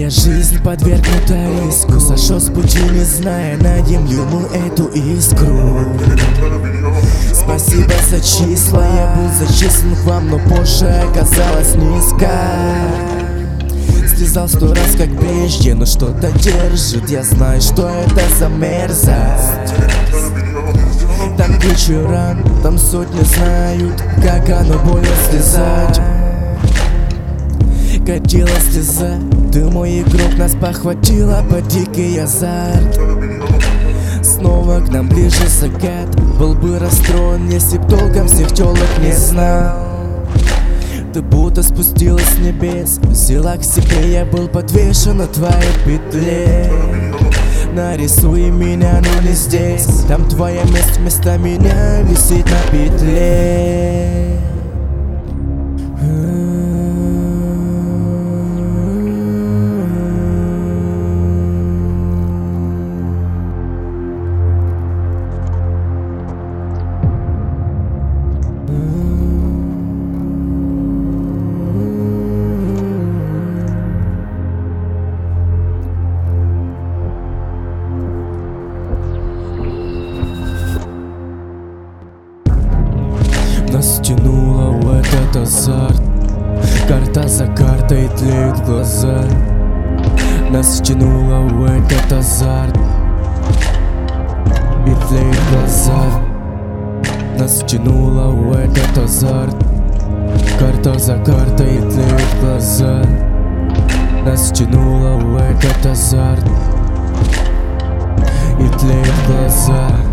Моя жизнь подвергнута риску. Сошел с пути, не зная, надем ли мы эту искру. Спасибо за числа, я был зачислен к вам, но позже оказалось низко. Слезал 100 раз, как прежде, но что-то держит. Я знаю, что это за мерзость. Там куча ран, там сотни знают, как оно больно слезать. Катила слеза, ты мой игрок, нас похватила под дикий азарт. Снова к нам ближе закат. Был бы расстроен, если б толком всех тёлок не знал. Ты будто спустилась с небес, взяла к себе, я был подвешен на твоей петле. Нарисуй меня, но не здесь. Там твоя месть вместо меня висит на петле. Нас тянуло в этот азарт. Карта за картой тлеют глаза. Нас тянуло в этот азарт. И тлеют глаза. Нас тянуло в этот азарт. Карта за картой тлеют глаза. Нас тянуло в этот азарт. И тлеют глаза.